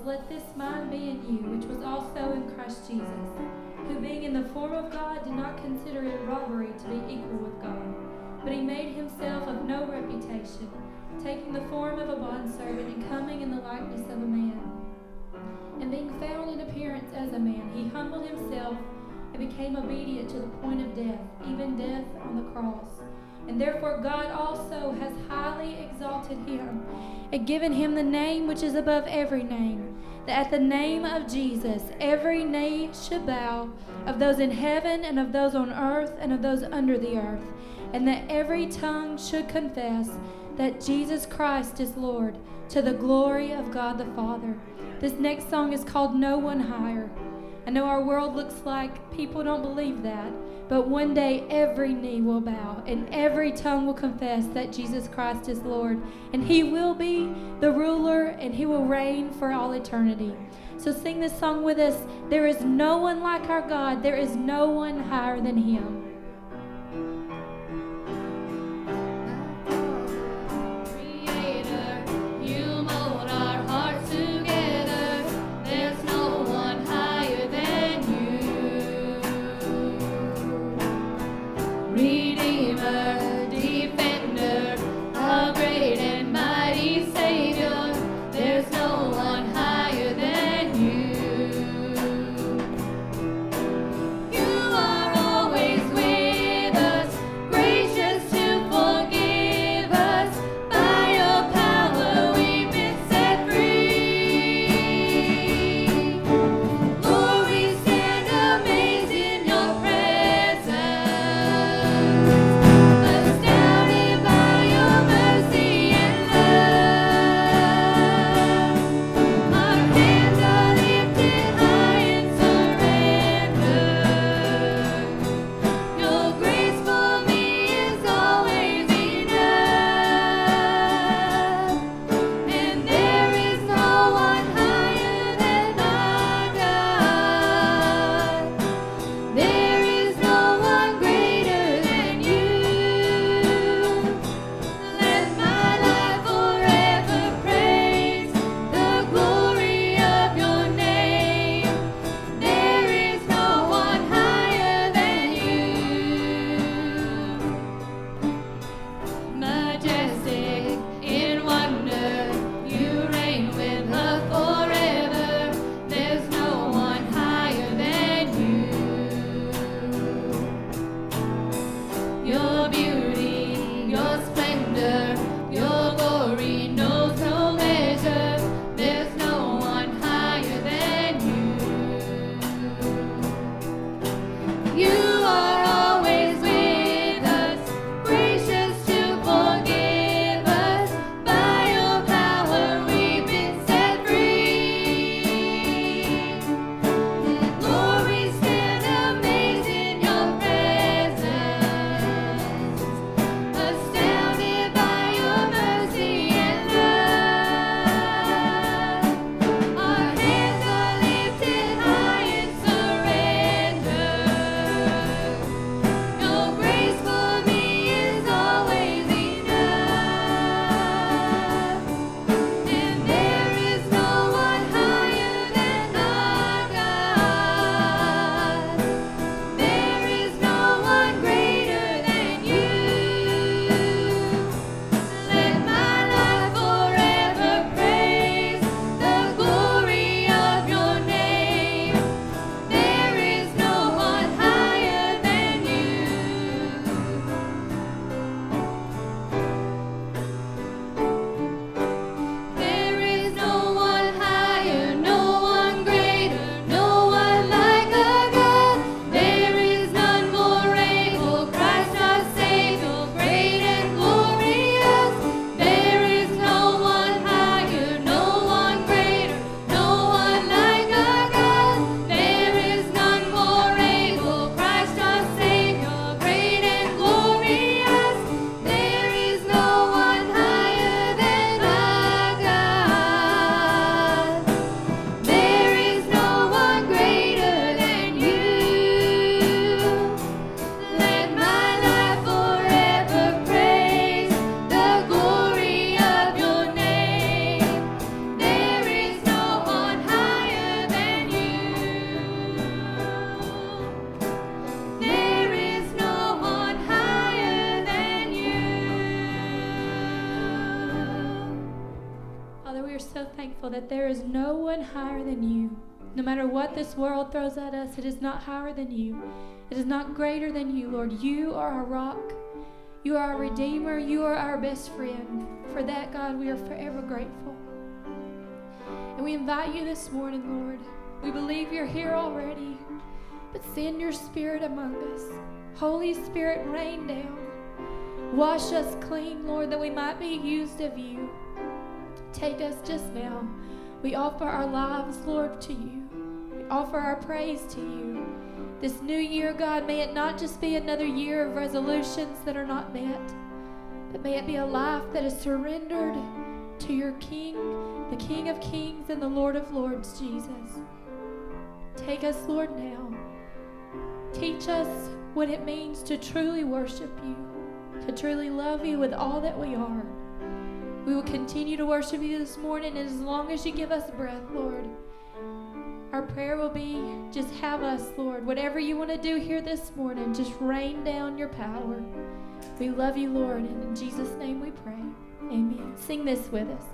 let this mind be in you, which was also in Christ Jesus, who being in the form of God did not consider it robbery to be equal with God, but he made himself of no reputation, taking the form of a bondservant and coming in the likeness of a man. And being found in appearance as a man, he humbled himself and became obedient to the point of death, even death on the cross. And therefore God also has highly exalted him and given him the name which is above every name, that at the name of Jesus every knee should bow, of those in heaven and of those on earth and of those under the earth, and that every tongue should confess that Jesus Christ is Lord, to the glory of God the Father. This next song is called No One Higher. I know our world looks like people don't believe that, but one day every knee will bow and every tongue will confess that Jesus Christ is Lord, and he will be the ruler and he will reign for all eternity. So sing this song with us. There is no one like our God. There is no one higher than him. Always with are so thankful that there is no one higher than you. No matter what this world throws at us, it is not higher than you. It is not greater than you, Lord. You are our rock. You are our Redeemer. You are our best friend. For that, God, we are forever grateful. And we invite you this morning, Lord. We believe you're here already, but send your Spirit among us. Holy Spirit, rain down. Wash us clean, Lord, that we might be used of you. Take us just now. We offer our lives, Lord, to you. We offer our praise to you. This new year, God, may it not just be another year of resolutions that are not met, but may it be a life that is surrendered to your King, the King of Kings and the Lord of Lords, Jesus. Take us, Lord, now. Teach us what it means to truly worship you, to truly love you with all that we are. We will continue to worship you this morning, and as long as you give us breath, Lord, our prayer will be, just have us, Lord. Whatever you want to do here this morning, just rain down your power. We love you, Lord, and in Jesus' name we pray. Amen. Sing this with us.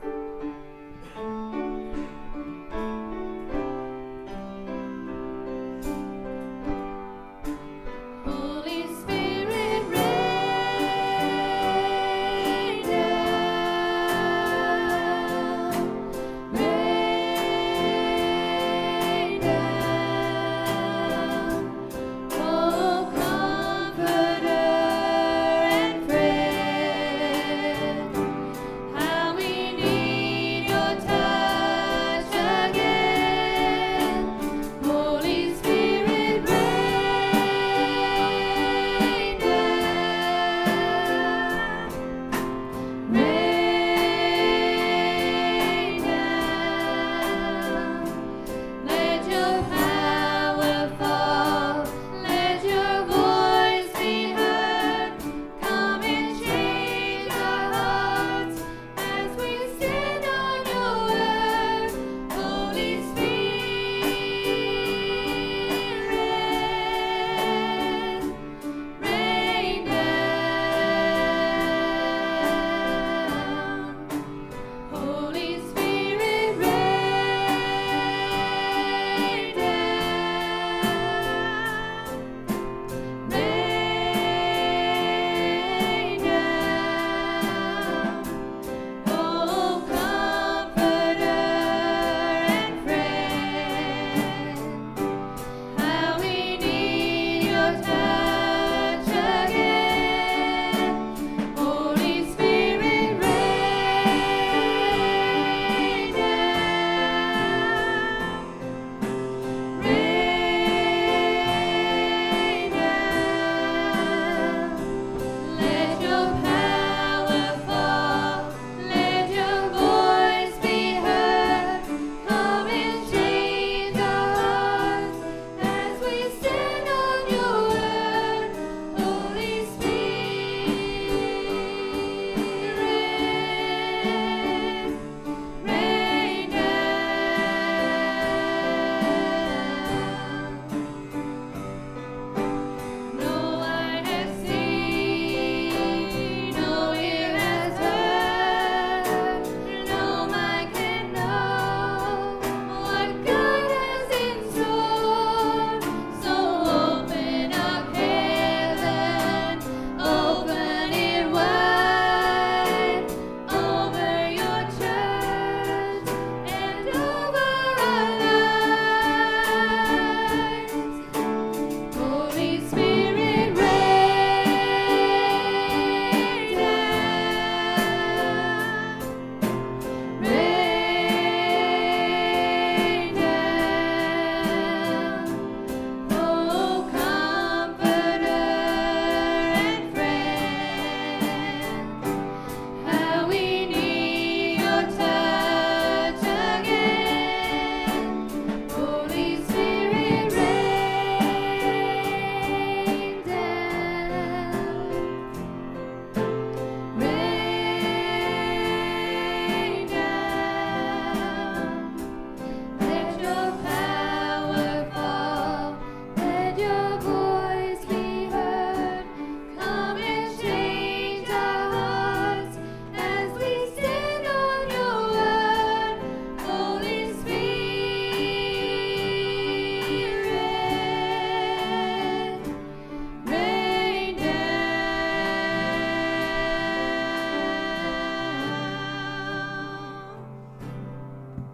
How we need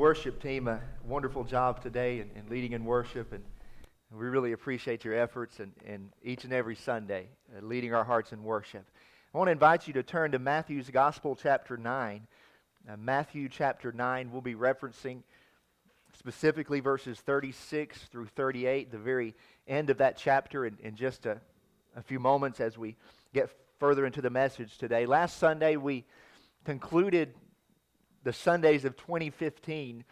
Worship team, a wonderful job today in leading in worship, and we really appreciate your efforts and each and every Sunday leading our hearts in worship. I want to invite you to turn to Matthew's Gospel, chapter 9. Matthew chapter 9, we'll be referencing specifically verses 36 through 38, the very end of that chapter, in just a few moments as we get further into the message today. Last Sunday, we concluded the Sundays of 2015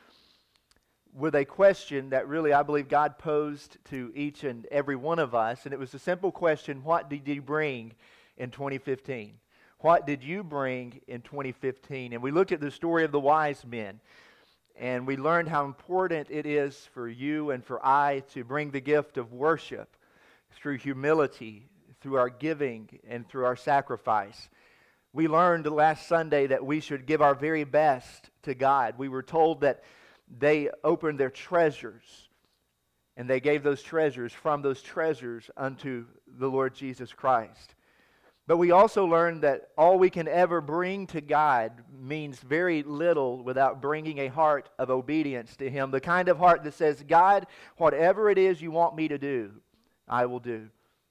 with a question that really I believe God posed to each and every one of us, and it was a simple question: what did you bring in 2015? What did you bring in 2015? And we looked at the story of the wise men, and we learned how important it is for you and for I to bring the gift of worship through humility, through our giving, and through our sacrifice. We learned last Sunday that we should give our very best to God. We were told that they opened their treasures, and they gave those treasures from those treasures unto the Lord Jesus Christ. But we also learned that all we can ever bring to God means very little without bringing a heart of obedience to Him, the kind of heart that says, God, whatever it is you want me to do, I will do.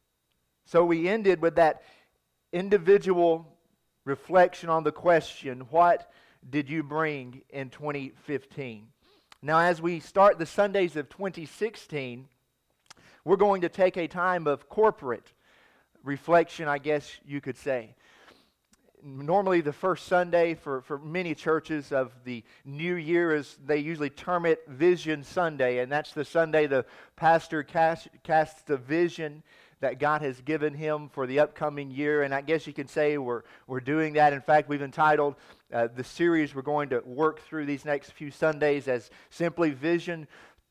So we ended with that individual reflection on the question, what did you bring in 2015? Now, as we start the Sundays of 2016, we're going to take a time of corporate reflection, I guess you could say. Normally, the first Sunday for many churches of the new year is, they usually term it Vision Sunday, and that's the Sunday the pastor casts the vision that God has given him for the upcoming year. And I guess you can say we're doing that. In fact, we've entitled the series we're going to work through these next few Sundays as simply Vision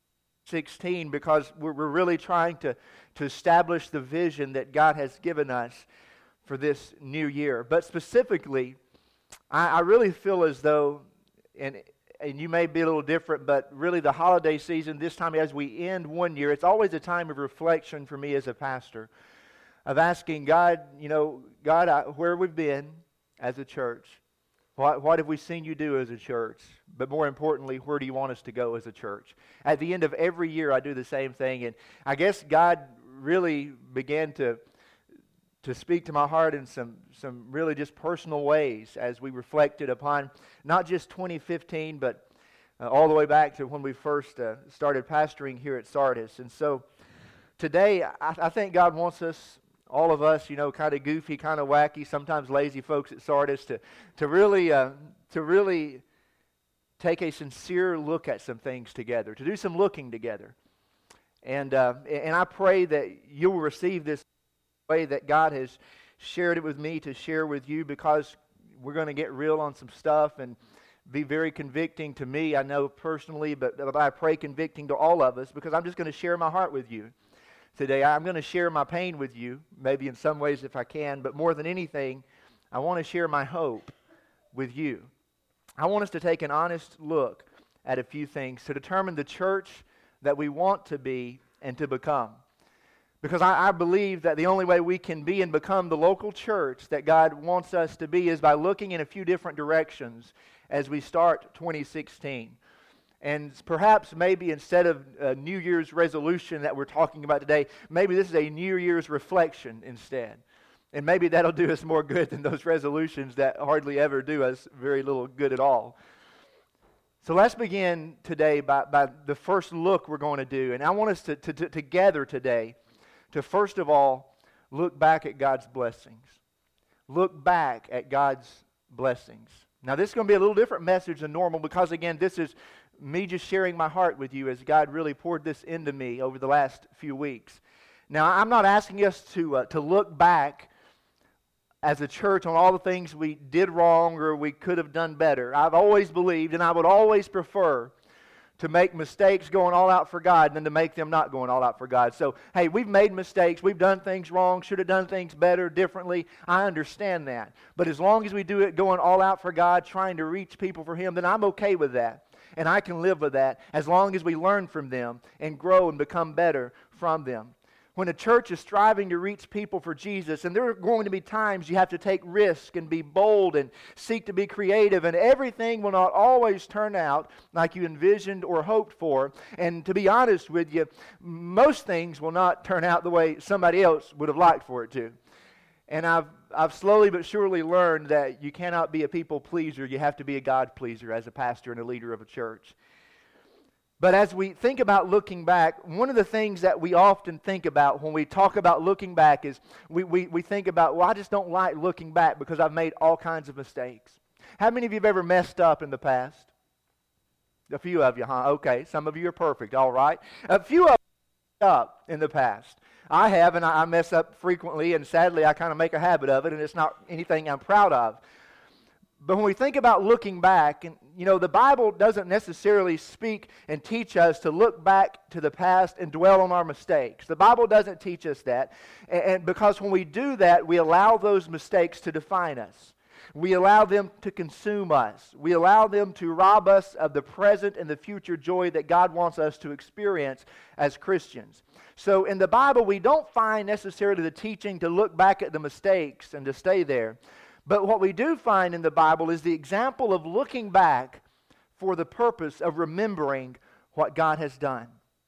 16, because we're really trying to establish the vision that God has given us for this new year. But specifically, I really feel as though, and you may be a little different, but really the holiday season, this time as we end one year, it's always a time of reflection for me as a pastor, of asking God, God, where we've been as a church, what have we seen you do as a church, but more importantly, where do you want us to go as a church? At the end of every year, I do the same thing, and I guess God really began to speak to my heart in some really just personal ways as we reflected upon not just 2015, but all the way back to when we first started pastoring here at Sardis. And so today, I think God wants us, all of us, kind of goofy, kind of wacky, sometimes lazy folks at Sardis, to really take a sincere look at some things together, to do some looking together. And I pray that you will receive this way that God has shared it with me to share with you, because we're going to get real on some stuff and be very convicting to me, I know personally, but I pray convicting to all of us, because I'm just going to share my heart with you today. I'm going to share my pain with you, maybe in some ways if I can, but more than anything, I want to share my hope with you. I want us to take an honest look at a few things to determine the church that we want to be and to become. Because I believe that the only way we can be and become the local church that God wants us to be is by looking in a few different directions as we start 2016. And perhaps maybe instead of a New Year's resolution that we're talking about today, maybe this is a New Year's reflection instead. And maybe that'll do us more good than those resolutions that hardly ever do us very little good at all. So let's begin today by the first look we're going to do. And I want us to together today to first of all look back at God's blessings. Look back at God's blessings. Now this is going to be a little different message than normal, because again, this is me just sharing my heart with you as God really poured this into me over the last few weeks. Now I'm not asking us to look back as a church on all the things we did wrong or we could have done better. I've always believed, and I would always prefer, to make mistakes going all out for God than to make them not going all out for God. So, hey, we've made mistakes. We've done things wrong. Should have done things better, differently. I understand that. But as long as we do it going all out for God, trying to reach people for Him, then I'm okay with that. And I can live with that as long as we learn from them and grow and become better from them. when a church is striving to reach people for Jesus, and there are going to be times you have to take risk and be bold and seek to be creative, and everything will not always turn out like you envisioned or hoped for. And to be honest with you, most things will not turn out the way somebody else would have liked for it to. And I've slowly but surely learned that you cannot be a people pleaser. You have to be a God pleaser as a pastor and a leader of a church. But as we think about looking back, one of the things that we often think about when we talk about looking back is we think about, well, I just don't like looking back because I've made all kinds of mistakes. How many of you have ever messed up in the past? A few of you, huh? Okay, some of you are perfect, all right. A few of you messed up in the past. I have, and I mess up frequently, and sadly I kind of make a habit of it, and it's not anything I'm proud of. But when we think about looking back, and the Bible doesn't necessarily speak and teach us to look back to the past and dwell on our mistakes. The Bible doesn't teach us that, and because when we do that, we allow those mistakes to define us. We allow them to consume us. We allow them to rob us of the present and the future joy that God wants us to experience as Christians. So in the Bible, we don't find necessarily the teaching to look back at the mistakes and to stay there. But what we do find in the Bible is the example of looking back for the purpose of remembering what God has done.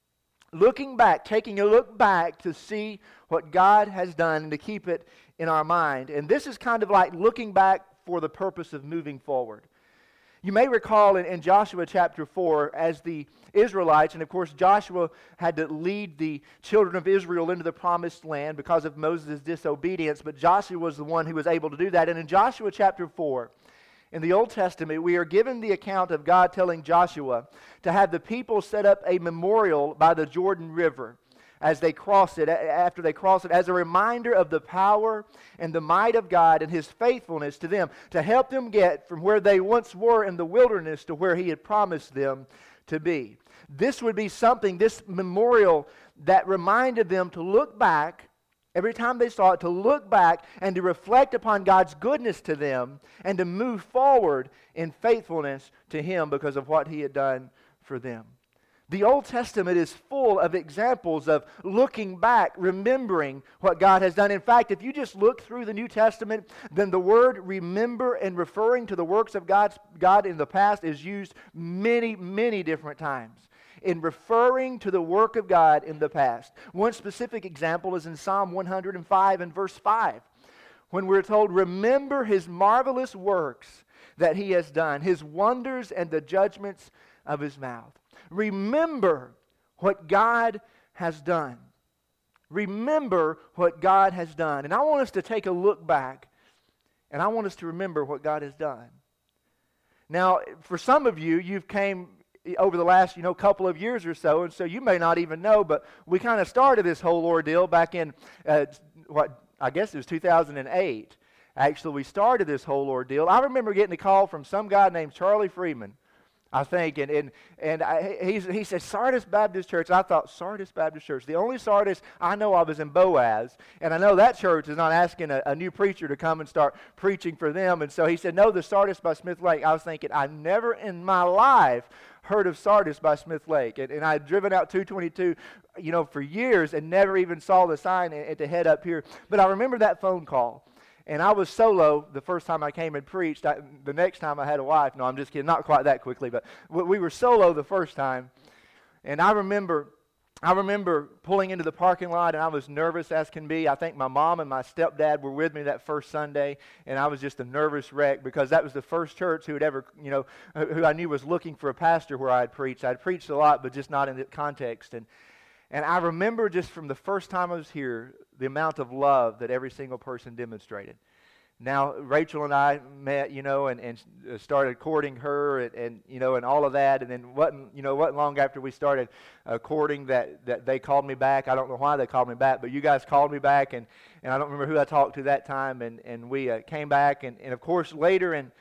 Looking back, taking a look back to see what God has done and to keep it in our mind. And this is kind of like looking back for the purpose of moving forward. You may recall in Joshua chapter 4, as the Israelites, and of course Joshua had to lead the children of Israel into the promised land because of Moses' disobedience, but Joshua was the one who was able to do that. And in Joshua chapter 4, in the Old Testament, we are given the account of God telling Joshua to have the people set up a memorial by the Jordan River as they cross it, after they cross it, as a reminder of the power and the might of God and His faithfulness to them, to help them get from where they once were in the wilderness to where He had promised them to be. This would be something, this memorial, that reminded them to look back, every time they saw it, to look back and to reflect upon God's goodness to them and to move forward in faithfulness to Him because of what He had done for them. The Old Testament is full of examples of looking back, remembering what God has done. In fact, if you just look through the New Testament, then the word remember and referring to the works of God in the past is used many, many different times in referring to the work of God in the past. One specific example is in Psalm 105 and verse 5, when we're told, remember His marvelous works that He has done, His wonders and the judgments of His mouth. Remember what God has done. Remember what God has done. And I want us to take a look back, and I want us to remember what God has done. Now, for some of you, you've came over the last, couple of years or so, and so you may not even know, but we kind of started this whole ordeal back in, I guess it was 2008. Actually, we started this whole ordeal. I remember getting a call from some guy named Charlie Freeman, I think, and he said, Sardis Baptist Church. I thought, Sardis Baptist Church. The only Sardis I know of is in Boaz, and I know that church is not asking a new preacher to come and start preaching for them. And so he said, no, the Sardis by Smith Lake. I was thinking, I've never in my life heard of Sardis by Smith Lake. And I had driven out 222, for years and never even saw the sign at the head up here. But I remember that phone call. And I was solo the first time I came and preached. The next time I had a wife. No, I'm just kidding. Not quite that quickly, but we were solo the first time. And I remember pulling into the parking lot, and I was nervous as can be. I think my mom and my stepdad were with me that first Sunday, and I was just a nervous wreck because that was the first church who had ever, who I knew was looking for a pastor where I had preached. I'd preached a lot, but just not in the context. And I remember just from the first time I was here, the amount of love that every single person demonstrated. Now, Rachel and I met, and started courting her and all of that. And then wasn't long after we started courting that they called me back. I don't know why they called me back, but you guys called me back, and I don't remember who I talked to that time. And we came back. And of course, later in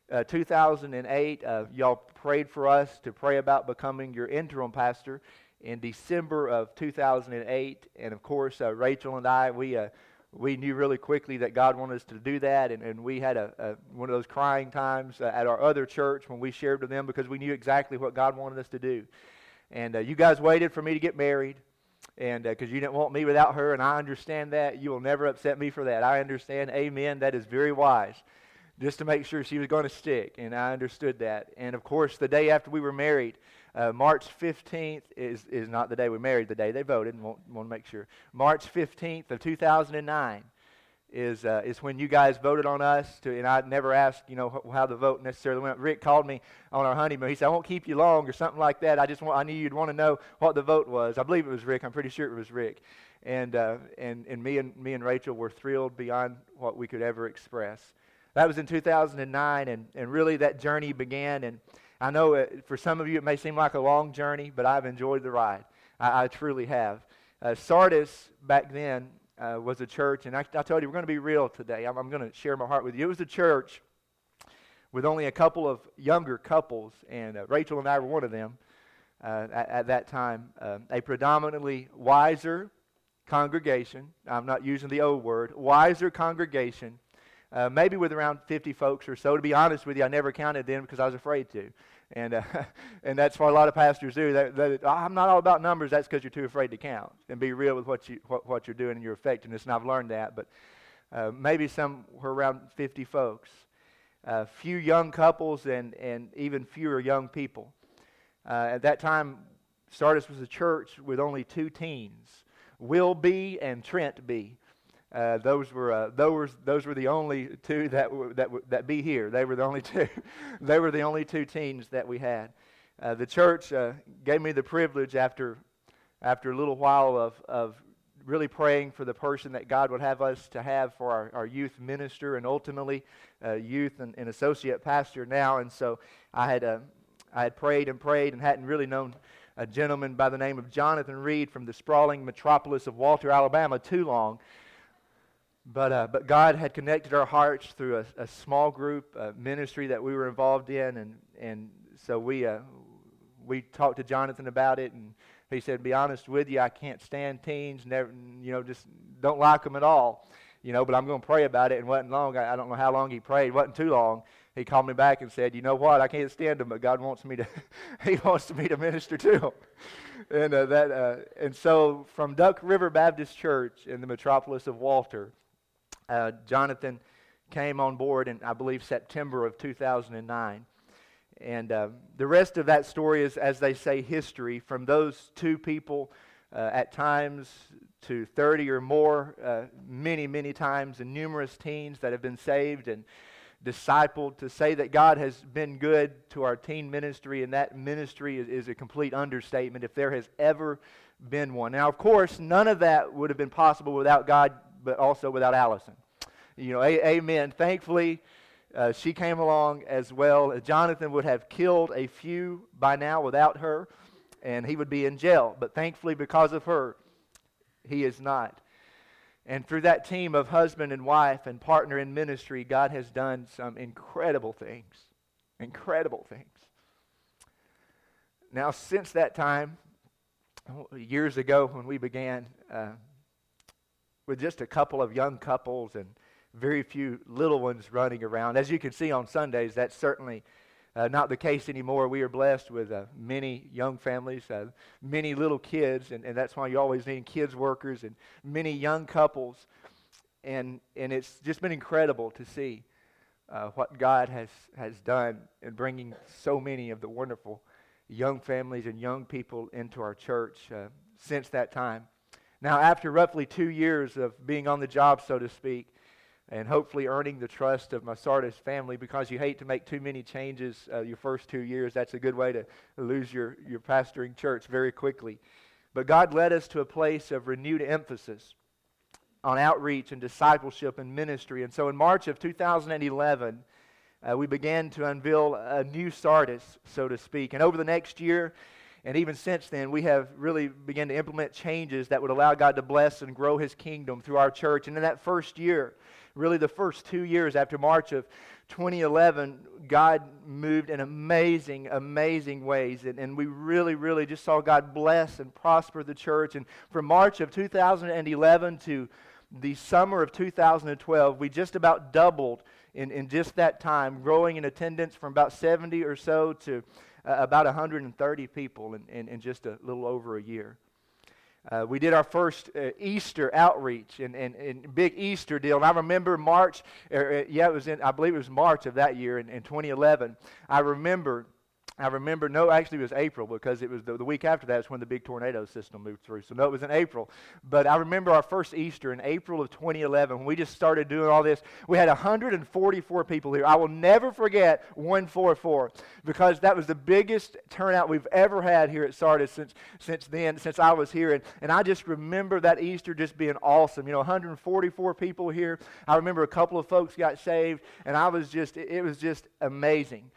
2008, y'all prayed for us to pray about becoming your interim pastor in December of 2008. And of course, Rachel and I, we knew really quickly that God wanted us to do that, and we had one of those crying times at our other church when we shared with them because we knew exactly what God wanted us to do. And you guys waited for me to get married. And because you didn't want me without her, and I understand that. You will never upset me for that. I understand. Amen. That is very wise. Just to make sure she was going to stick, and I understood that. And, of course, the day after we were married, March 15th is not the day we married, the day they voted, and want to make sure. March 15th of 2009 is when you guys voted on us, and I never asked, how the vote necessarily went. Rick called me on our honeymoon. He said, I won't keep you long or something like that. I knew you'd want to know what the vote was. I believe it was Rick. I'm pretty sure it was Rick. And me and Rachel were thrilled beyond what we could ever express. That was in 2009, and really that journey began. And I know for some of you it may seem like a long journey, but I've enjoyed the ride. I truly have. Sardis back then was a church, and I told you we're going to be real today. I'm going to share my heart with you. It was a church with only a couple of younger couples, and Rachel and I were one of them at that time. A predominantly wiser congregation. I'm not using the old word. Wiser congregation. Maybe with around 50 folks or so. To be honest with you, I never counted them because I was afraid to. And that's what a lot of pastors do. I'm not all about numbers. That's because you're too afraid to count and be real with what you're doing and your effectiveness. And I've learned that. But maybe some were around 50 folks. Few young couples and even fewer young people. At that time, Sardis was a church with only 2 teens, Will B and Trent B. Those were the only 2 that be here. They were the only 2. They were the only 2 teens that we had. The church gave me the privilege after a little while of really praying for the person that God would have us to have for our youth minister and ultimately youth and associate pastor now. And so I had prayed and hadn't really known a gentleman by the name of Jonathan Reed from the sprawling metropolis of Walter, Alabama too long. But God had connected our hearts through a small group ministry that we were involved in, and so we talked to Jonathan about it, and he said, "Be honest with you, I can't stand teens. Never, just don't like them at all. But I'm going to pray about it." And wasn't long. I don't know how long he prayed. It wasn't too long. He called me back and said, "You know what? I can't stand them, but God wants me to. He wants me to minister to them." And so from Duck River Baptist Church in the metropolis of Walter. Jonathan came on board in, I believe, September of 2009. And the rest of that story is, as they say, history. From those 2 people, at times to 30 or more, many, many times, and numerous teens that have been saved and discipled. To say that God has been good to our teen ministry, and that ministry is a complete understatement if there has ever been one. Now, of course, none of that would have been possible without God, but also without Allison. Amen. Thankfully, she came along as well. Jonathan would have killed a few by now without her, and he would be in jail. But thankfully, because of her, he is not. And through that team of husband and wife and partner in ministry, God has done some incredible things. Incredible things. Now, since that time, years ago when we began, with just a couple of young couples and very few little ones running around. As you can see on Sundays, that's certainly not the case anymore. We are blessed with many young families, many little kids, and that's why you always need kids workers and many young couples. And it's just been incredible to see what God has done in bringing so many of the wonderful young families and young people into our church since that time. Now, after roughly 2 years of being on the job, so to speak, and hopefully earning the trust of my Sardis family, because you hate to make too many changes your first 2 years. That's a good way to lose your pastoring church very quickly. But God led us to a place of renewed emphasis on outreach and discipleship and ministry. And so in March of 2011, we began to unveil a new Sardis, so to speak. And over the next year, and even since then, we have really begun to implement changes that would allow God to bless and grow His kingdom through our church. And in that first year, really the first 2 years after March of 2011, God moved in amazing, amazing ways. And we really, really just saw God bless and prosper the church. And from March of 2011 to the summer of 2012, we just about doubled in just that time, growing in attendance from about 70 or so to about 130 people in just a little over a year. We did our first Easter outreach and big Easter deal. And I remember March, I believe it was March of that year in 2011. I remember, no, actually it was April, because it was the week after that is when the big tornado system moved through. So no, it was in April. But I remember our first Easter in April of 2011 when we just started doing all this. We had 144 people here. I will never forget 144, because that was the biggest turnout we've ever had here at Sardis since I was here. And I just remember that Easter just being awesome. 144 people here. I remember a couple of folks got saved, and it was just amazing.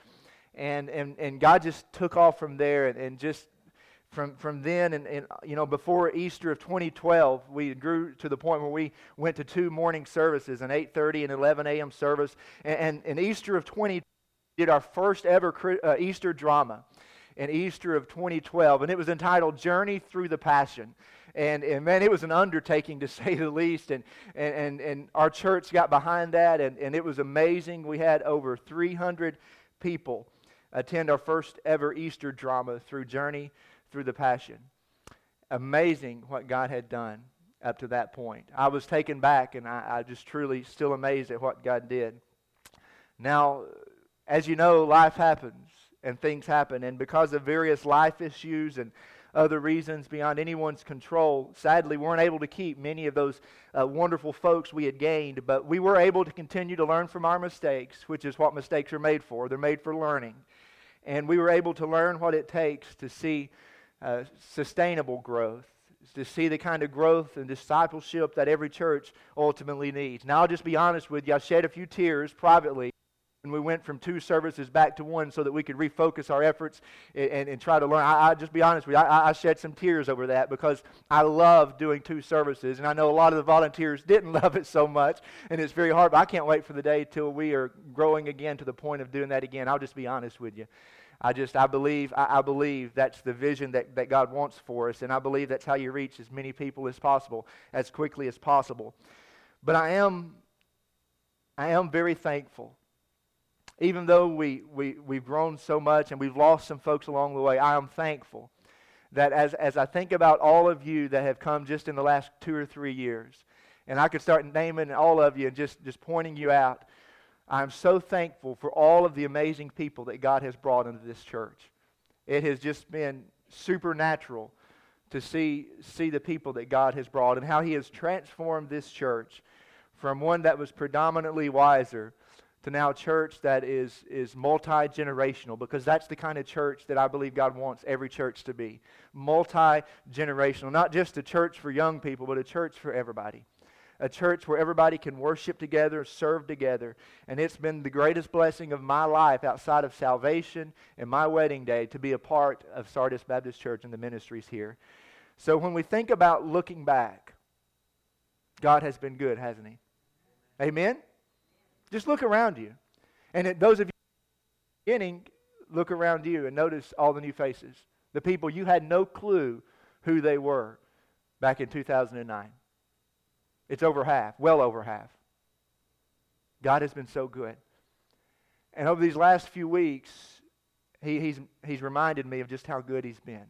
And God just took off from there, and just from then, and before Easter of 2012, we grew to the point where we went to 2 morning services, an 8:30 and 11 a.m. service. And in Easter of 20, did our first ever Easter drama in Easter of 2012, and it was entitled Journey Through the Passion. And man, it was an undertaking, to say the least, and our church got behind that, and it was amazing. We had over 300 people attend our first ever Easter drama through Journey Through the Passion. Amazing what God had done up to that point. I was taken back, and I just truly still amazed at what God did. Now, as you know, life happens and things happen, and because of various life issues and other reasons beyond anyone's control, sadly, we weren't able to keep many of those wonderful folks we had gained, but we were able to continue to learn from our mistakes, which is what mistakes are made for. They're made for learning. And we were able to learn what it takes to see sustainable growth, to see the kind of growth and discipleship that every church ultimately needs. Now, I'll just be honest with you. I shed a few tears privately when we went from 2 services back to 1 so that we could refocus our efforts and try to learn. I'll just be honest with you. I shed some tears over that, because I love doing 2 services, and I know a lot of the volunteers didn't love it so much, and it's very hard, but I can't wait for the day till we are growing again to the point of doing that again. I'll just be honest with you. I believe that's the vision that God wants for us, and I believe that's how you reach as many people as possible, as quickly as possible. But I am very thankful. Even though we've grown so much and we've lost some folks along the way, I am thankful that as I think about all of you that have come just in the last 2 or 3 years, and I could start naming all of you and just pointing you out, I'm so thankful for all of the amazing people that God has brought into this church. It has just been supernatural to see the people that God has brought and how He has transformed this church from one that was predominantly wiser to now a church that is multi-generational, because that's the kind of church that I believe God wants every church to be. Multi-generational, not just a church for young people, but a church for everybody. A church where everybody can worship together, serve together. And it's been the greatest blessing of my life outside of salvation and my wedding day to be a part of Sardis Baptist Church and the ministries here. So when we think about looking back, God has been good, hasn't He? Amen? Just look around you. And those of you beginning, look around you and notice all the new faces. The people you had no clue who they were back in 2009. It's over half, well over half. God has been so good. And over these last few weeks, He's reminded me of just how good He's been.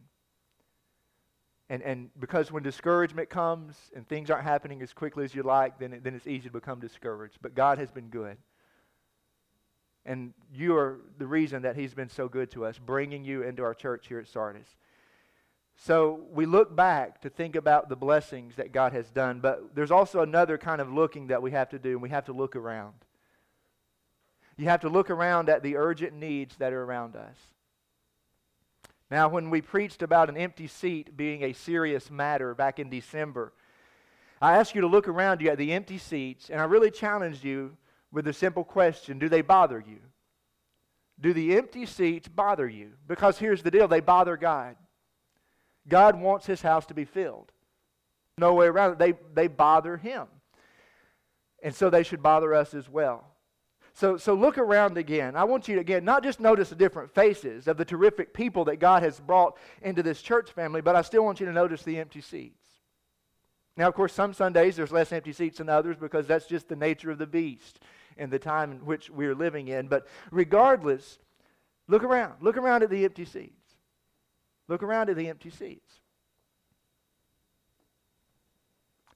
And because when discouragement comes and things aren't happening as quickly as you like, then it's easy to become discouraged. But God has been good. And you are the reason that He's been so good to us, bringing you into our church here at Sardis. So we look back to think about the blessings that God has done, but there's also another kind of looking that we have to do, and we have to look around. You have to look around at the urgent needs that are around us. Now, when we preached about an empty seat being a serious matter back in December, I asked you to look around you at the empty seats, and I really challenged you with a simple question: do they bother you? Do the empty seats bother you? Because here's the deal, they bother God. God wants His house to be filled. No way around it. They bother Him. And so they should bother us as well. So look around again. I want you to, again, not just notice the different faces of the terrific people that God has brought into this church family, but I still want you to notice the empty seats. Now, of course, some Sundays there's less empty seats than others because that's just the nature of the beast and the time in which we're living in. But regardless, look around. Look around at the empty seats. Look around at the empty seats.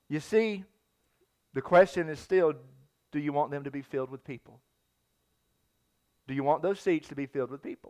You see, the question is still, do you want them to be filled with people? Do you want those seats to be filled with people?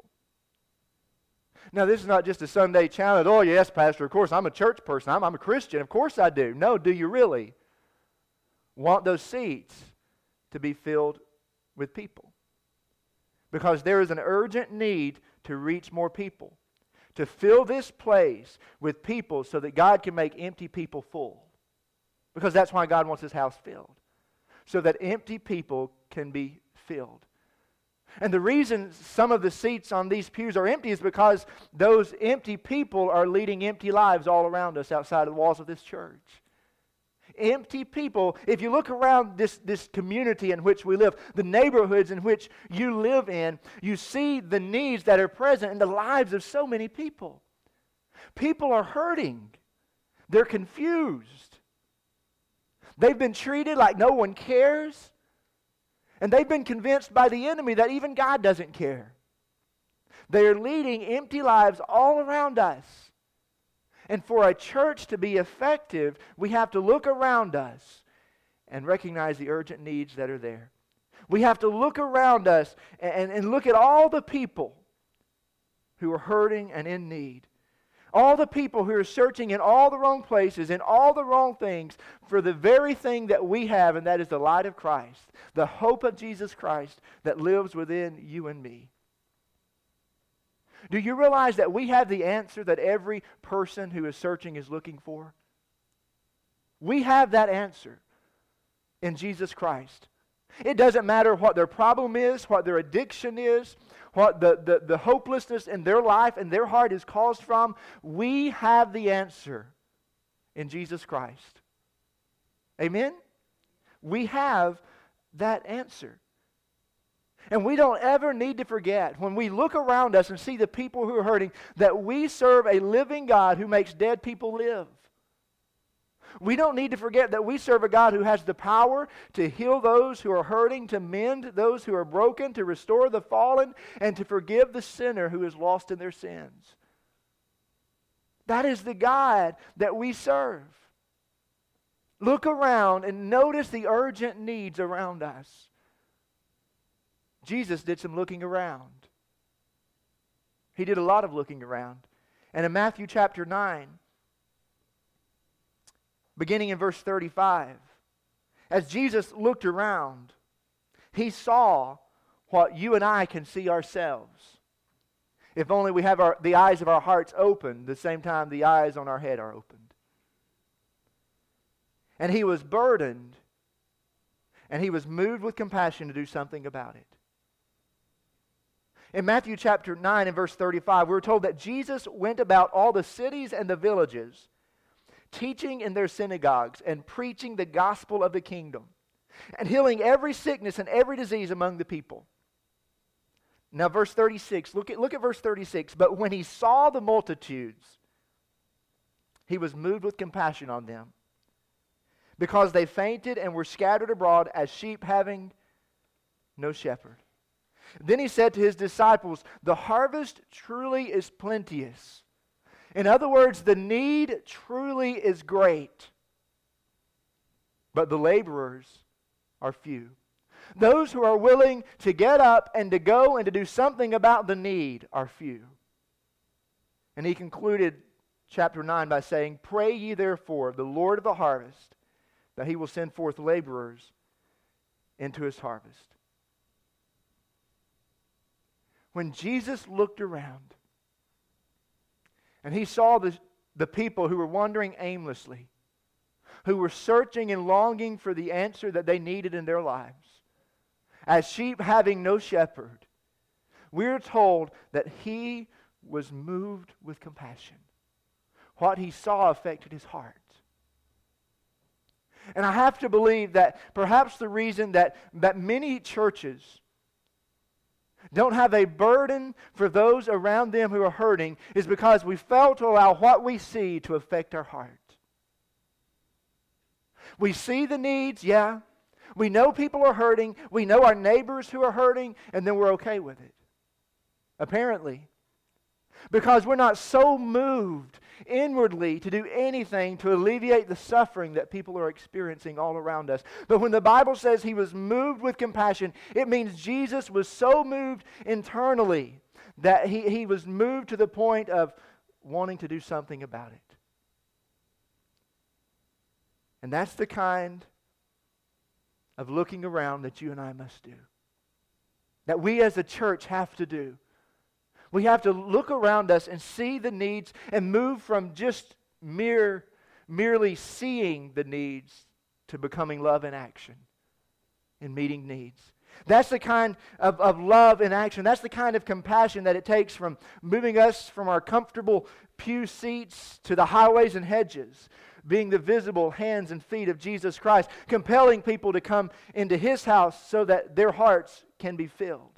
Now, this is not just a Sunday challenge. Oh, yes, Pastor, of course, I'm a church person. I'm a Christian. Of course I do. No, do you really want those seats to be filled with people? Because there is an urgent need to reach more people, to fill this place with people so that God can make empty people full. Because that's why God wants His house filled, so that empty people can be filled. And the reason some of the seats on these pews are empty is because those empty people are leading empty lives all around us outside of the walls of this church. Empty people. If you look around this community in which we live, the neighborhoods in which you live in, you see the needs that are present in the lives of so many people. People are hurting. They're confused. They've been treated like no one cares. And they've been convinced by the enemy that even God doesn't care. They are leading empty lives all around us. And for a church to be effective, we have to look around us and recognize the urgent needs that are there. We have to look around us and look at all the people who are hurting and in need. All the people who are searching in all the wrong places, in all the wrong things, for the very thing that we have, and that is the light of Christ, the hope of Jesus Christ that lives within you and me. Do you realize that we have the answer that every person who is searching is looking for? We have that answer in Jesus Christ. It doesn't matter what their problem is, what their addiction is, what the hopelessness in their life and their heart is caused from. We have the answer in Jesus Christ. Amen? We have that answer. And we don't ever need to forget, when we look around us and see the people who are hurting, that we serve a living God who makes dead people live. We don't need to forget that we serve a God who has the power to heal those who are hurting, to mend those who are broken, to restore the fallen, and to forgive the sinner who is lost in their sins. That is the God that we serve. Look around and notice the urgent needs around us. Jesus did some looking around. He did a lot of looking around. And in Matthew chapter 9, beginning in verse 35, as Jesus looked around, He saw what you and I can see ourselves. If only we have the eyes of our hearts open, the same time the eyes on our head are opened. And He was burdened, and He was moved with compassion to do something about it. In Matthew chapter 9 and verse 35, we're told that Jesus went about all the cities and the villages, teaching in their synagogues and preaching the gospel of the kingdom, and healing every sickness and every disease among the people. Now verse 36, look at verse 36. But when He saw the multitudes, He was moved with compassion on them, because they fainted and were scattered abroad as sheep having no shepherd. Then He said to His disciples, the harvest truly is plenteous. In other words, the need truly is great, but the laborers are few. Those who are willing to get up and to go and to do something about the need are few. And He concluded chapter 9 by saying, pray ye therefore the Lord of the harvest, that He will send forth laborers into His harvest. When Jesus looked around and He saw the people who were wandering aimlessly, who were searching and longing for the answer that they needed in their lives, as sheep having no shepherd, we're told that He was moved with compassion. What He saw affected His heart. And I have to believe that perhaps the reason that many churches don't have a burden for those around them who are hurting is because we fail to allow what we see to affect our heart. We see the needs, yeah. We know people are hurting. We know our neighbors who are hurting, and then we're okay with it. Apparently. because we're not so moved inwardly to do anything to alleviate the suffering that people are experiencing all around us. But when the Bible says he was moved with compassion, it means Jesus was so moved internally that he was moved to the point of wanting to do something about it. And that's the kind of looking around that you and I must do. That we as a church have to do. We have to look around us and see the needs and move from just merely seeing the needs to becoming love in action and meeting needs. That's the kind of love in action. That's the kind of compassion that it takes from moving us from our comfortable pew seats to the highways and hedges, being the visible hands and feet of Jesus Christ, compelling people to come into His house so that their hearts can be filled.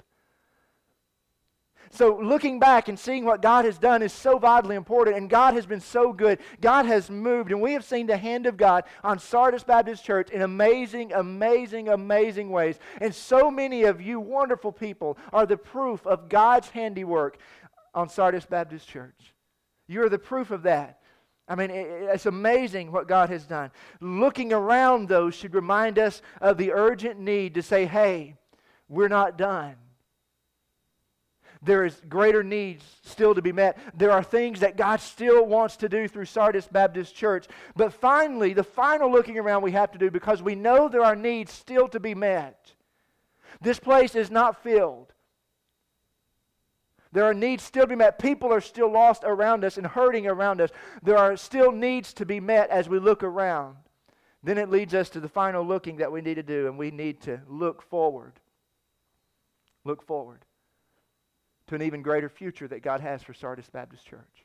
So looking back and seeing what God has done is so vitally important, and God has been so good. God has moved, and we have seen the hand of God on Sardis Baptist Church in amazing, amazing, amazing ways. And so many of you wonderful people are the proof of God's handiwork on Sardis Baptist Church. You're the proof of that. I mean, it's amazing what God has done. Looking around, though, should remind us of the urgent need to say, hey, we're not done. There is greater needs still to be met. There are things that God still wants to do through Sardis Baptist Church. But finally, the final looking around we have to do, because we know there are needs still to be met. This place is not filled. There are needs still to be met. People are still lost around us and hurting around us. There are still needs to be met as we look around. Then it leads us to the final looking that we need to do, and we need to look forward. Look forward to an even greater future that God has for Sardis Baptist Church.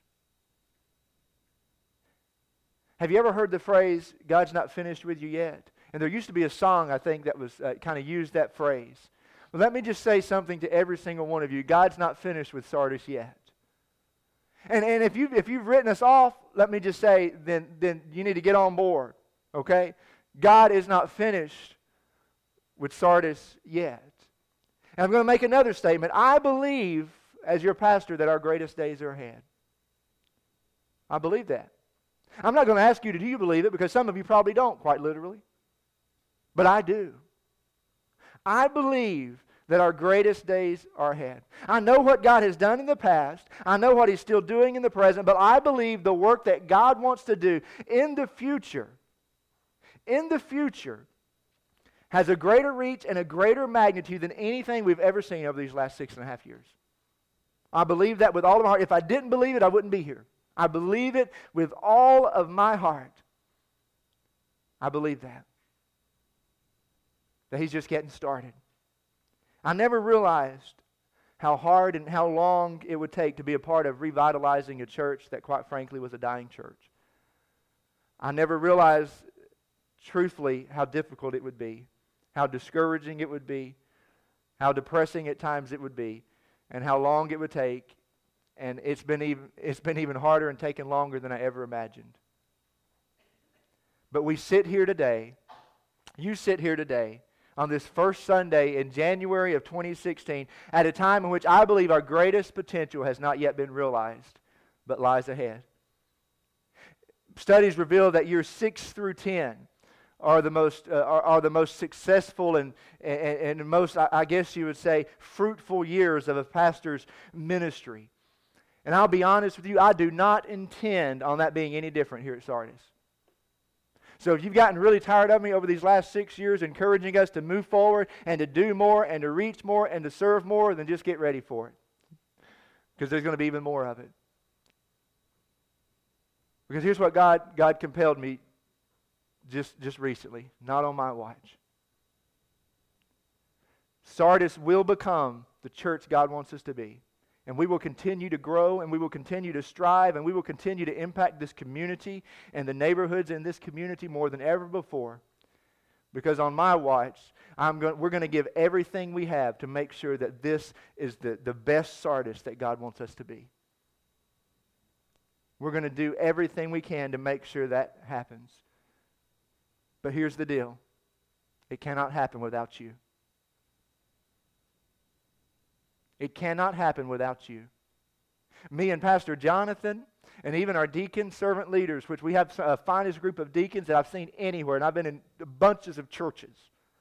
Have you ever heard the phrase, God's not finished with you yet? And there used to be a song, I think, that was kind of used that phrase. Well, let me just say something to every single one of you. God's not finished with Sardis yet. And if you've written us off, let me just say, then you need to get on board, okay? God is not finished with Sardis yet. And I'm going to make another statement. I believe, as your pastor, that our greatest days are ahead. I believe that. I'm not going to ask you, do you believe it? Because some of you probably don't, quite literally. But I do. I believe that our greatest days are ahead. I know what God has done in the past. I know what He's still doing in the present. But I believe the work that God wants to do in the future, has a greater reach and a greater magnitude than anything we've ever seen over these last 6.5 years. I believe that with all of my heart. If I didn't believe it, I wouldn't be here. I believe it with all of my heart. I believe that. That He's just getting started. I never realized how hard and how long it would take to be a part of revitalizing a church that, quite frankly, was a dying church. I never realized, truthfully, how difficult it would be, how discouraging it would be, how depressing at times it would be, and how long it would take. And it's been even harder and taken longer than I ever imagined. But we sit here today, you sit here today, on this first Sunday in January of 2016, at a time in which I believe our greatest potential has not yet been realized, but lies ahead. Studies reveal that years 6 through 10 are the most successful and most, I guess you would say, fruitful years of a pastor's ministry. And I'll be honest with you, I do not intend on that being any different here at Sardis. So if you've gotten really tired of me over these last 6 years encouraging us to move forward and to do more and to reach more and to serve more, then just get ready for it. Because there's going to be even more of it. Because here's what God compelled me just recently, not on my watch. Sardis will become the church God wants us to be. And we will continue to grow, and we will continue to strive, and we will continue to impact this community and the neighborhoods in this community more than ever before. Because on my watch, we're going to give everything we have to make sure that this is the best Sardis that God wants us to be. We're going to do everything we can to make sure that happens. But here's the deal. It cannot happen without you. It cannot happen without you. Me and Pastor Jonathan, and even our deacon servant leaders, which we have a finest group of deacons that I've seen anywhere, and I've been in bunches of churches.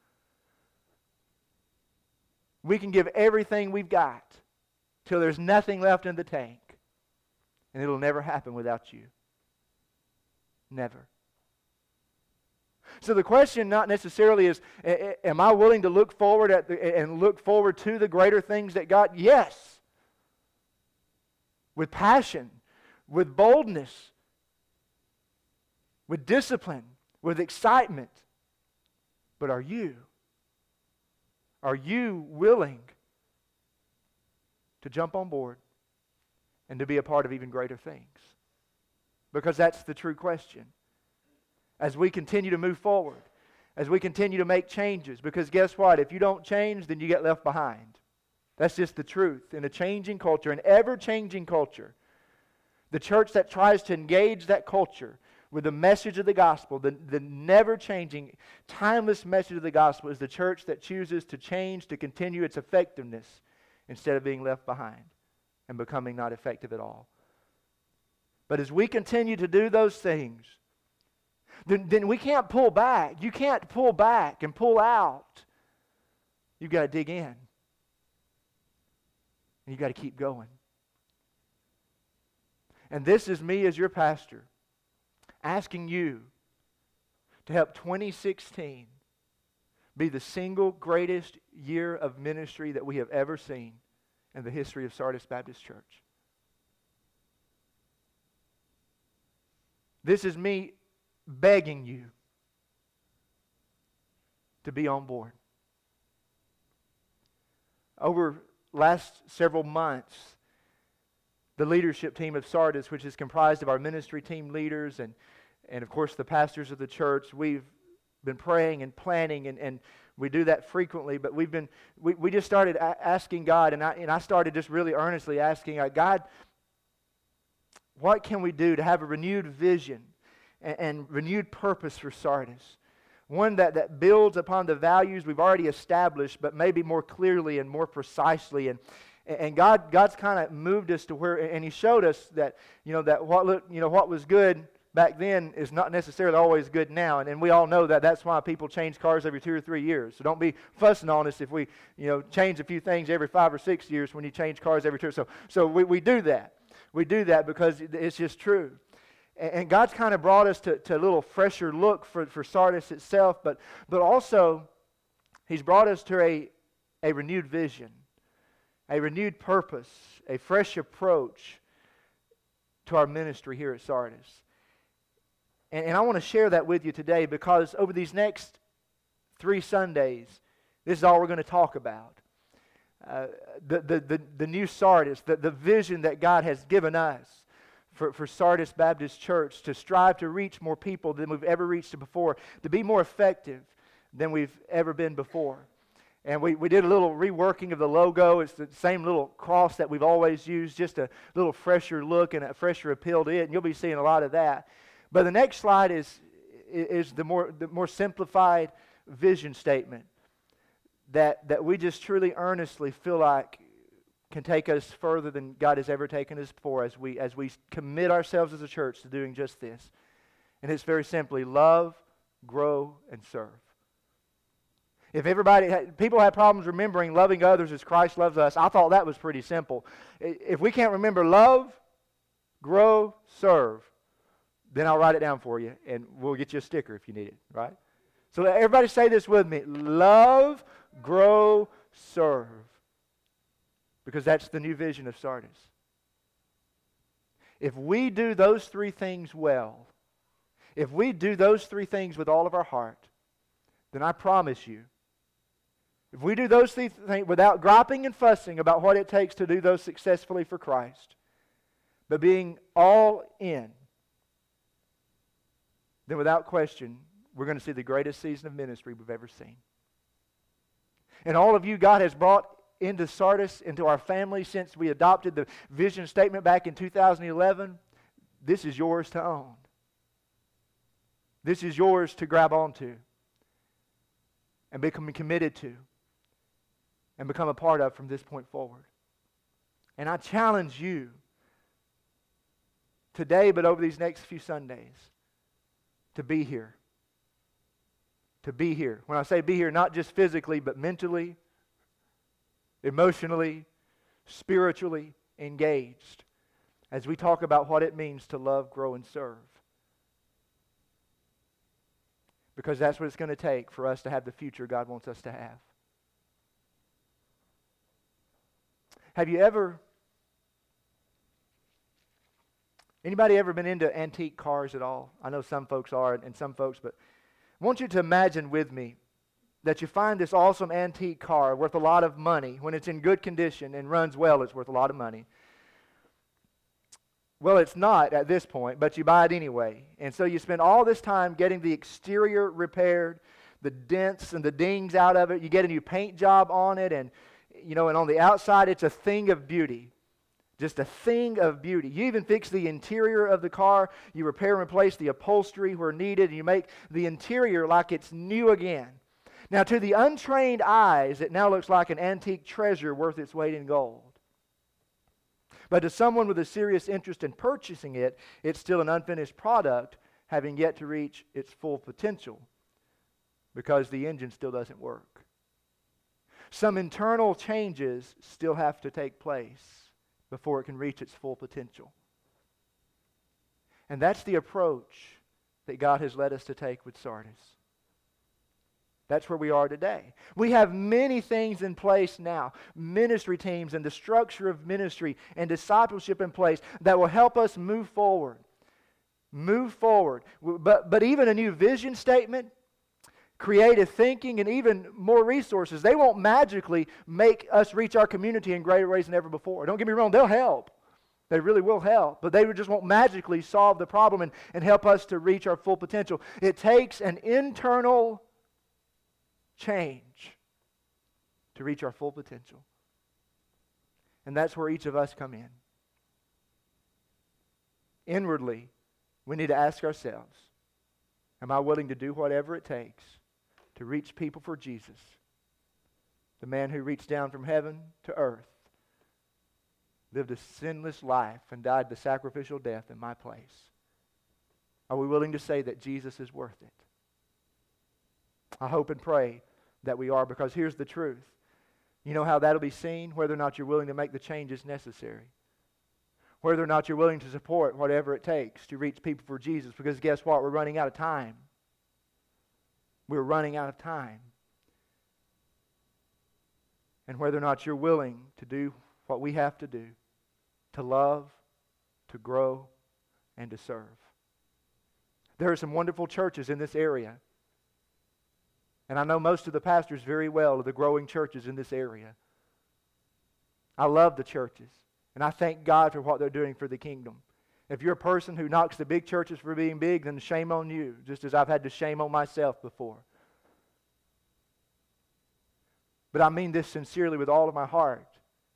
We can give everything we've got till there's nothing left in the tank. And it'll never happen without you. Never. So the question not necessarily is, am I willing to look forward and look forward to the greater things that God? Yes. With passion, with boldness, with discipline, with excitement. But are you? Are you willing to jump on board and to be a part of even greater things? Because that's the true question. As we continue to move forward, as we continue to make changes, because guess what? If you don't change, then you get left behind. That's just the truth. In a changing culture, an ever-changing culture, the church that tries to engage that culture with the message of the gospel, the never-changing, timeless message of the gospel, is the church that chooses to change, to continue its effectiveness instead of being left behind and becoming not effective at all. But as we continue to do those things, then we can't pull back. You can't pull back and pull out. You've got to dig in. And you've got to keep going. And this is me as your pastor asking you to help 2016 be the single greatest year of ministry that we have ever seen in the history of Sardis Baptist Church. This is me begging you to be on board. Over last several months, the leadership team of Sardis, which is comprised of our ministry team leaders and of course the pastors of the church, we've been praying and planning, and we do that frequently, but we just started asking God, and I started just really earnestly asking God, what can we do to have a renewed vision and renewed purpose for Sardis? One that builds upon the values we've already established, but maybe more clearly and more precisely. And God's kind of moved us to where, and He showed us that what was good back then is not necessarily always good now. And we all know that. That's why people change cars every 2 or 3 years. So don't be fussing on us if we change a few things every 5 or 6 years when you change cars every 2. So we do that. We do that because it's just true. And God's kind of brought us to a little fresher look for Sardis itself, but also He's brought us to a renewed vision, a renewed purpose, a fresh approach to our ministry here at Sardis. And I want to share that with you today because over these next 3 Sundays, this is all we're going to talk about. The new Sardis, the vision that God has given us for Sardis Baptist Church to strive to reach more people than we've ever reached before, to be more effective than we've ever been before. And we did a little reworking of the logo. It's the same little cross that we've always used, just a little fresher look and a fresher appeal to it, and you'll be seeing a lot of that. But the next slide is the more simplified vision statement that we just truly earnestly feel like can take us further than God has ever taken us before as we commit ourselves as a church to doing just this. And it's very simply love, grow, and serve. If people have problems remembering loving others as Christ loves us, I thought that was pretty simple. If we can't remember love, grow, serve, then I'll write it down for you, and we'll get you a sticker if you need it, right? So everybody say this with me. Love, grow, serve. Because that's the new vision of Sardis. If we do those 3 things well, if we do those 3 things with all of our heart, then I promise you, if we do those 3 things without griping and fussing about what it takes to do those successfully for Christ, but being all in, then without question, we're going to see the greatest season of ministry we've ever seen. And all of you God has brought into Sardis, into our family since we adopted the vision statement back in 2011, this is yours to own. This is yours to grab onto and become committed to and become a part of from this point forward. And I challenge you today, but over these next few Sundays, to be here. To be here. When I say be here, not just physically, but mentally, emotionally, spiritually engaged as we talk about what it means to love, grow, and serve. Because that's what it's going to take for us to have the future God wants us to have. Have you anybody ever been into antique cars at all? I know some folks are and some folks, but I want you to imagine with me that you find this awesome antique car worth a lot of money. When it's in good condition and runs well, it's worth a lot of money. Well, it's not at this point, but you buy it anyway. And so you spend all this time getting the exterior repaired, the dents and the dings out of it. You get a new paint job on it, and and on the outside, it's a thing of beauty. Just a thing of beauty. You even fix the interior of the car. You repair and replace the upholstery where needed, and you make the interior like it's new again. Now, to the untrained eyes, it now looks like an antique treasure worth its weight in gold. But to someone with a serious interest in purchasing it, it's still an unfinished product, having yet to reach its full potential, because the engine still doesn't work. Some internal changes still have to take place before it can reach its full potential. And that's the approach that God has led us to take with Sardis. That's where we are today. We have many things in place now, ministry teams and the structure of ministry and discipleship in place that will help us move forward. Move forward. But even a new vision statement, creative thinking, and even more resources, they won't magically make us reach our community in greater ways than ever before. Don't get me wrong, they'll help. They really will help. But they just won't magically solve the problem and help us to reach our full potential. It takes an internal change to reach our full potential. And that's where each of us come in. Inwardly, we need to ask ourselves, am I willing to do whatever it takes to reach people for Jesus, the man who reached down from heaven to earth, lived a sinless life, and died the sacrificial death in my place? Are we willing to say that Jesus is worth it? I hope and pray that we are, because here's the truth. You know how that'll be seen? Whether or not you're willing to make the changes necessary. Whether or not you're willing to support whatever it takes to reach people for Jesus. Because guess what? We're running out of time. We're running out of time. And whether or not you're willing to do what we have to do, to love, to grow, and to serve. There are some wonderful churches in this area. And I know most of the pastors very well of the growing churches in this area. I love the churches. And I thank God for what they're doing for the kingdom. If you're a person who knocks the big churches for being big, then shame on you, just as I've had to shame on myself before. But I mean this sincerely with all of my heart.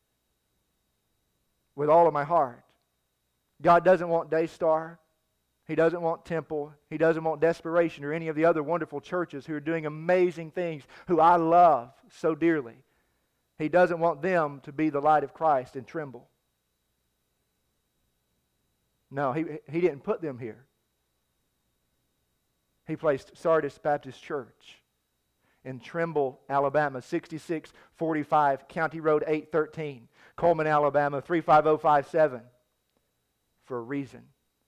With all of my heart. God doesn't want Daystar. He doesn't want Temple. He doesn't want Desperation or any of the other wonderful churches who are doing amazing things, who I love so dearly. He doesn't want them to be the light of Christ and tremble. No, he didn't put them here. He placed Sardis Baptist Church in Trimble, Alabama, 6645 County Road 813, Coleman, Alabama, 35057, for a reason.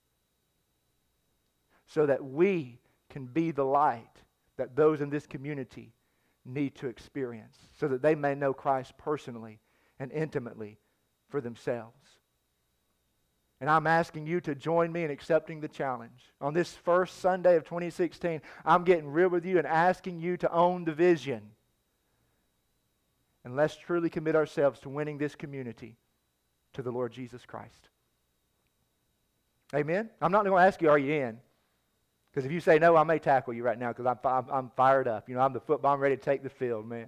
So that we can be the light that those in this community need to experience, so that they may know Christ personally and intimately for themselves. And I'm asking you to join me in accepting the challenge. On this first Sunday of 2016, I'm getting real with you and asking you to own the vision. And let's truly commit ourselves to winning this community to the Lord Jesus Christ. Amen? I'm not going to ask you, are you in? Because if you say no, I may tackle you right now because I'm fired up. I'm the football. I'm ready to take the field, man.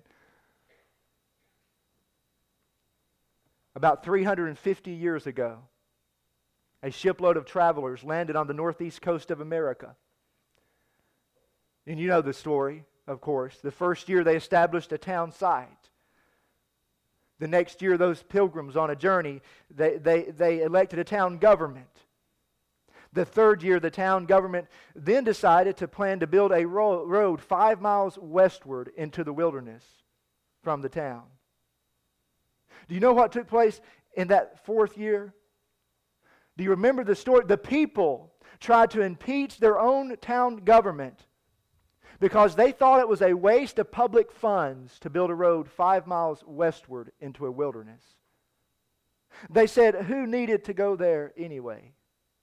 About 350 years ago, a shipload of travelers landed on the northeast coast of America. And you know the story, of course. The first year they established a town site. The next year, those pilgrims on a journey, they elected a town government. The third year, the town government then decided to plan to build a road 5 miles westward into the wilderness from the town. Do you know what took place in that fourth year? Do you remember the story? The people tried to impeach their own town government because they thought it was a waste of public funds to build a road 5 miles westward into a wilderness. They said, who needed to go there anyway?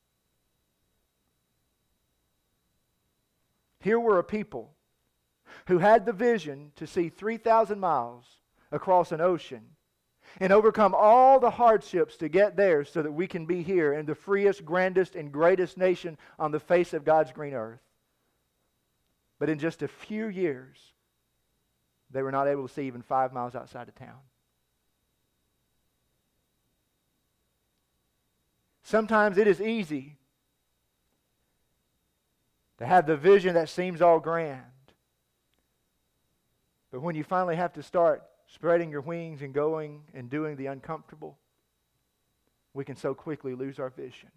Here were a people who had the vision to see 3,000 miles across an ocean and overcome all the hardships to get there so that we can be here in the freest, grandest, and greatest nation on the face of God's green earth. But in just a few years, they were not able to see even 5 miles outside of town. Sometimes it is easy to have the vision that seems all grand. But when you finally have to start spreading your wings and going and doing the uncomfortable, we can so quickly lose our vision.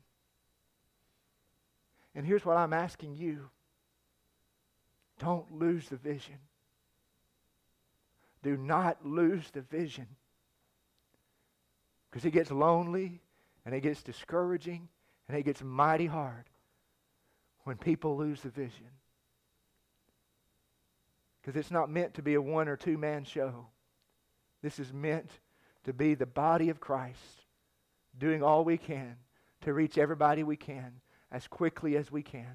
And here's what I'm asking you. Don't lose the vision. Do not lose the vision. Because it gets lonely and it gets discouraging and it gets mighty hard when people lose the vision. Because it's not meant to be a 1 or 2 man show. This is meant to be the body of Christ, doing all we can to reach everybody we can as quickly as we can.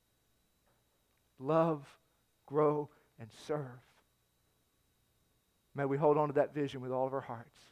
Love, grow, and serve. May we hold on to that vision with all of our hearts.